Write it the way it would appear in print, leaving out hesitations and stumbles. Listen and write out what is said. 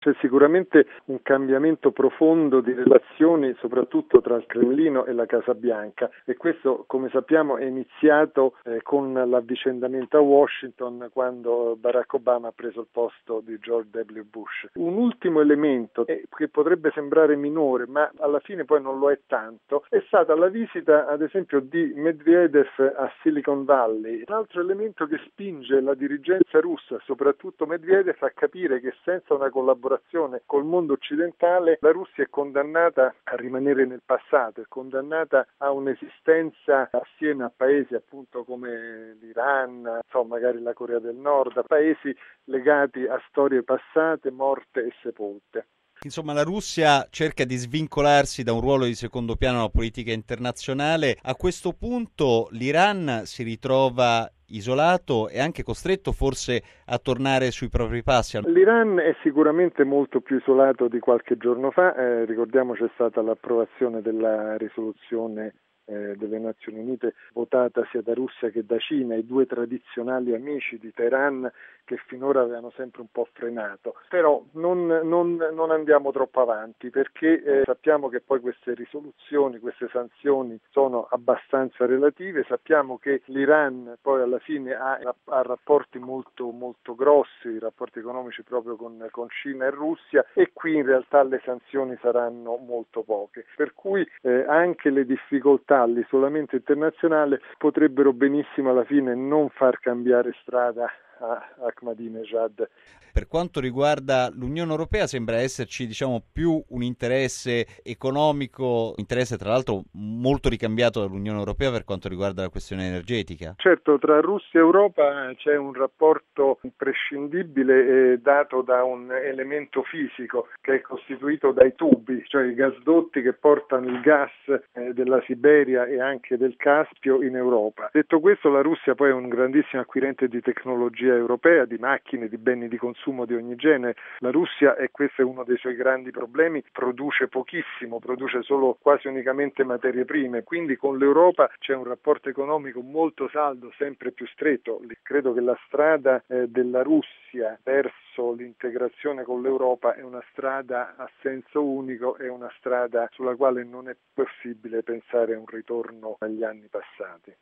C'è sicuramente un cambiamento profondo di relazioni, soprattutto tra il Cremlino e la Casa Bianca, e questo, come sappiamo, è iniziato con l'avvicendamento a Washington, quando Barack Obama ha preso il posto di George W. Bush. Un ultimo elemento che potrebbe sembrare minore, ma alla fine poi non lo è tanto, è stata la visita, ad esempio, di Medvedev a Silicon Valley. Un altro elemento che spinge la dirigenza russa, soprattutto Medvedev, a capire che senza una collaborazione col mondo occidentale la Russia è condannata a rimanere nel passato, è condannata a un'esistenza assieme a paesi appunto come l'Iran, magari la Corea del Nord, a paesi legati a storie passate, morte e sepolte. Insomma, la Russia cerca di svincolarsi da un ruolo di secondo piano nella politica internazionale. A questo punto l'Iran si ritrova isolato e anche costretto forse a tornare sui propri passi. L'Iran è sicuramente molto più isolato di qualche giorno fa, ricordiamo c'è stata l'approvazione della risoluzione delle Nazioni Unite votata sia da Russia che da Cina, i due tradizionali amici di Teheran che finora avevano sempre un po' frenato. Però non andiamo troppo avanti, perché sappiamo che poi queste risoluzioni, queste sanzioni sono abbastanza relative, sappiamo che l'Iran poi alla fine ha rapporti molto, molto grossi, rapporti economici proprio con Cina e Russia, e qui in realtà le sanzioni saranno molto poche, per cui anche le difficoltà, l'isolamento internazionale potrebbero benissimo alla fine non far cambiare strada a Ahmadinejad. Per quanto riguarda l'Unione Europea sembra esserci più un interesse economico, interesse tra l'altro molto ricambiato dall'Unione Europea per quanto riguarda la questione energetica. Certo, tra Russia e Europa c'è un rapporto imprescindibile dato da un elemento fisico che è costituito dai tubi, cioè i gasdotti che portano il gas della Siberia e anche del Caspio in Europa. Detto questo, la Russia poi è un grandissimo acquirente di tecnologia europea, di macchine, di beni di consumo di ogni genere. La Russia, e questo è uno dei suoi grandi problemi, produce pochissimo, produce solo quasi unicamente materie prime, quindi con l'Europa c'è un rapporto economico molto saldo, sempre più stretto. Credo che la strada della Russia verso l'integrazione con l'Europa è una strada a senso unico, è una strada sulla quale non è possibile pensare a un ritorno agli anni passati.